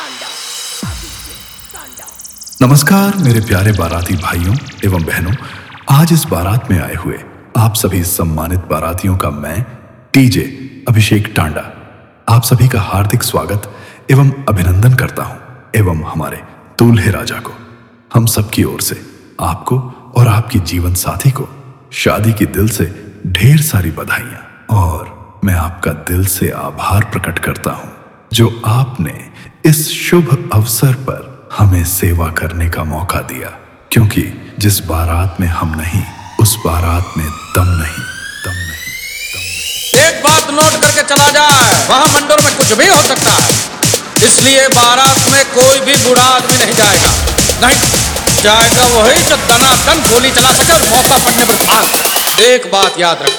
नमस्कार मेरे प्यारे बाराती भाइयों एवं बहनों। आज इस बारात में आए हुए आप सभी सम्मानित बारातियों का मैं टीजे अभिषेक टांडा आप सभी का हार्दिक स्वागत एवं अभिनंदन करता हूं एवं हमारे दूल्हे राजा को हम सबकी ओर से आपको और आपकी जीवन साथी को शादी की दिल से ढेर सारी बधाइयां और मैं आपका दिल से आभार प्रकट करता हूं जो आपने इस शुभ अवसर पर हमें सेवा करने का मौका दिया, क्योंकि जिस बारात में हम नहीं उस बारात में दम नहीं, दम नहीं, दम नहीं। एक बात नोट करके चला जाए, वहां मंडल में कुछ भी हो सकता है, इसलिए बारात में कोई भी बूढ़ा आदमी नहीं जाएगा। नहीं जाएगा वही जो दनादन गोली चला सके और मौका पड़ने पर भाग। एक बात याद रखना,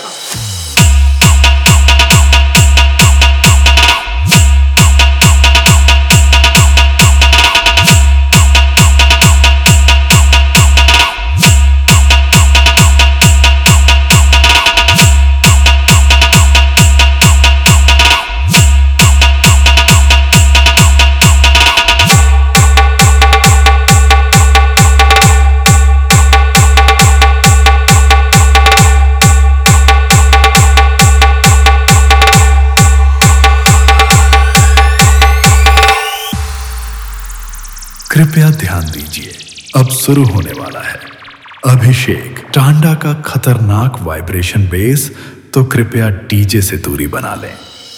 कृपया ध्यान दीजिए, अब शुरू होने वाला है अभिषेक टांडा का खतरनाक वाइब्रेशन बेस, तो कृपया डीजे से दूरी बना लें।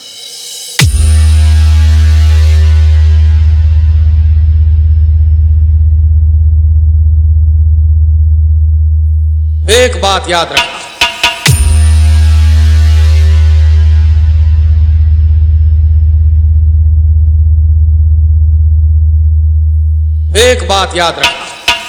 एक बात याद रखना, एक बात याद रखना,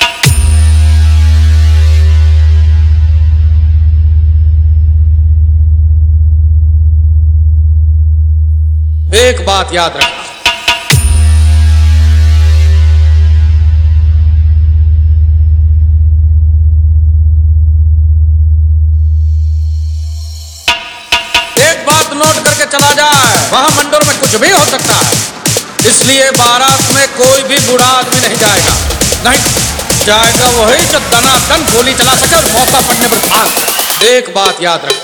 एक बात याद रखना, एक बात नोट करके चला जाए, वहां मंडल में कुछ भी हो सकता है, इसलिए बारात में कोई भी बूढ़ा आदमी नहीं जाएगा। नहीं जाएगा वही जो दनादन गोली चला सके और मौका पड़ने पर भाग। एक बात याद रखना,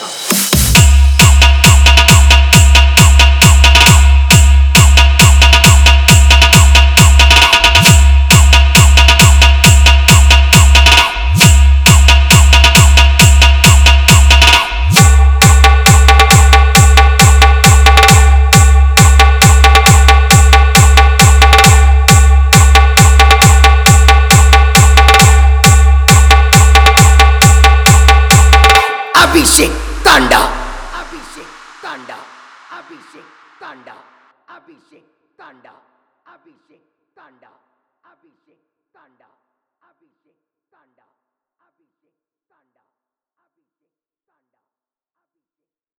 अभिषेक तांडा, अभिषेक तांडा, अभिषेक तांडा, अभिषेक तांडा, अभिषेक तांडा, अभिषेक तांडा, अभिषेक तांडा, अभिषेक तांडा।